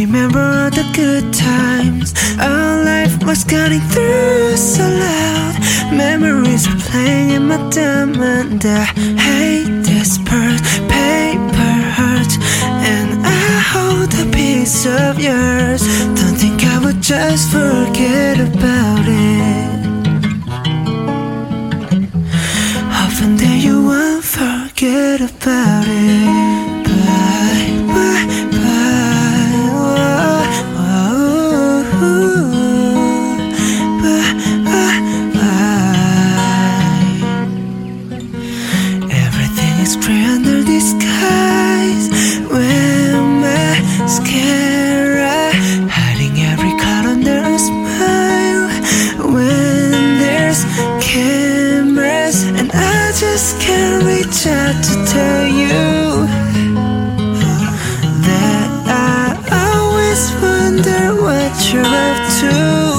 remember all the good times. Our life was cutting through so loud. Memories are playing in my diamond. I hate this part, paper hurts, and I hold a piece of yours. Don't think I would just forget about it. Often that you won't forget about it. Bye, bye, bye. Whoa, whoa, bye, bye, bye. Everything is gray under the skies. With mascara, hiding every cut under a smile. When there's cameras, and I just can't reach out to tell you that I always wonder what you're up to.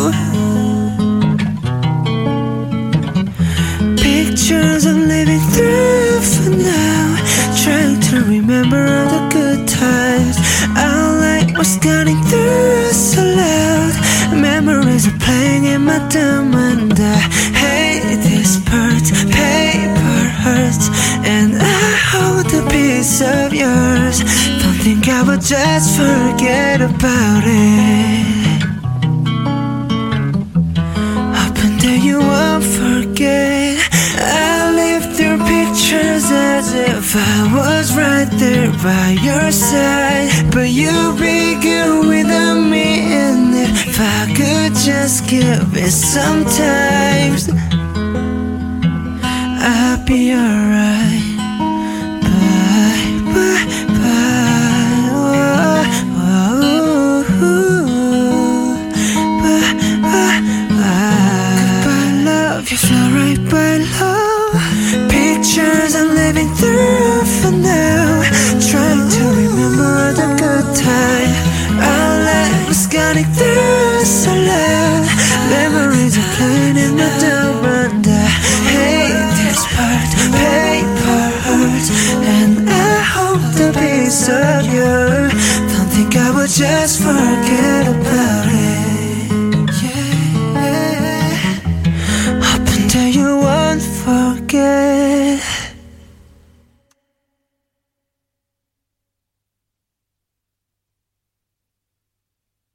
Pictures I'm living through for now, trying to remember all the good times. Our light was cutting through so loud. Memories are playing in my diamond. I hate this part, paper hurts, and I hold a piece of yours. Don't think I would just forget about it. Hoping that you won't forget. I live through pictures as if I was right there by your side, but you'd be good without me. And if I could just give it some time, I'll be alright. Bye, bye, bye. Whoa, whoa, bye, bye, bye. Goodbye, love, you fly right by love. Pictures I'm living through for now, trying to remember all the good times. Our life was cutting through so loud. Memories are playing in my diamond. I hate this part, paper hurts, and I hope the piece of you. Don't think I would just forget about